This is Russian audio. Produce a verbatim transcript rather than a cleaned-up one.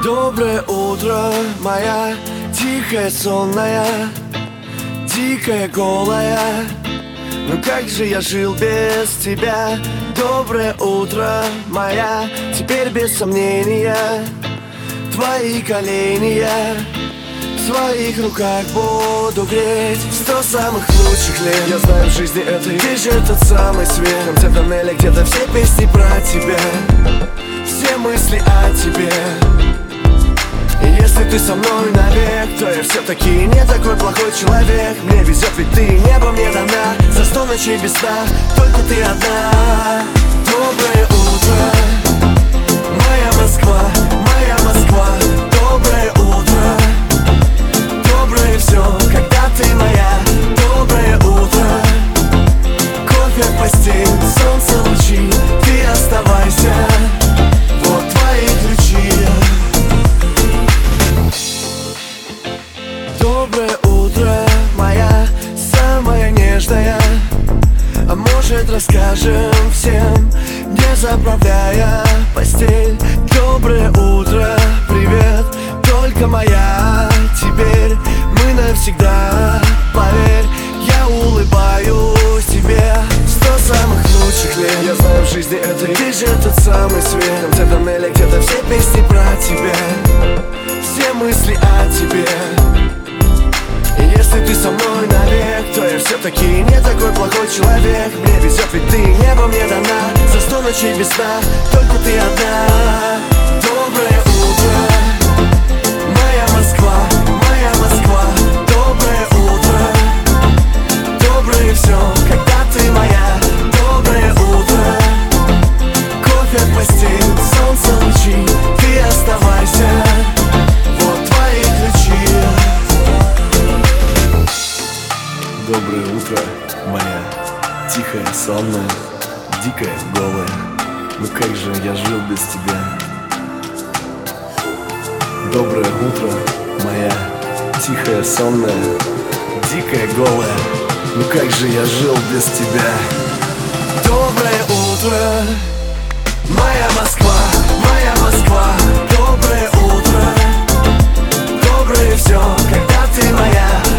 Доброе утро, моя тихая, сонная, дикая, голая. Ну как же я жил без тебя? Доброе утро, моя, теперь без сомнения. Твои колени я в своих руках буду греть. Сто самых лучших лет я знаю в жизни этой. Ты же тот самый свет. В конце тоннеля где-то все песни про тебя, все мысли о тебе. И если ты со мной навек, то я все-таки не такой плохой человек. Мне везет, ведь ты небо мне дана. За сто ночей без сна, только ты одна. Доброе утро, моя Москва, моя Москва. Доброе утро, доброе все, когда ты моя. Доброе утро, кофе в постель, солнце лучи. Ты оставайся, вот твои ключи. Доброе утро, моя самая нежная. А может расскажем всем, не заправляя постель. Доброе утро, привет, только моя. Теперь мы навсегда, поверь, я улыбаюсь тебе. Сто самых лучших лет я знаю в жизни этой. Ты же тот самый свет. В конце тоннеля где-то все песни про тебя, все мысли о тебе. И если ты со мной навек, то я все-таки не такой плохой человек. Мне везет, ведь ты небо мне дана. За сто ночей без сна, только ты одна. Доброе утро, моя Москва, моя Москва. Доброе утро, доброе все, когда ты моя. Доброе утро, кофе в постель, солнце лучи. Ты оставайся, вот твои ключи. Доброе утро, моя тихая, сонная, дикая, голая. Ну как же я жил без тебя? Доброе утро, моя тихая, сонная, дикая, голая. Ну как же я жил без тебя? Доброе утро, моя Москва, моя Москва. Доброе утро, доброе все, когда ты моя.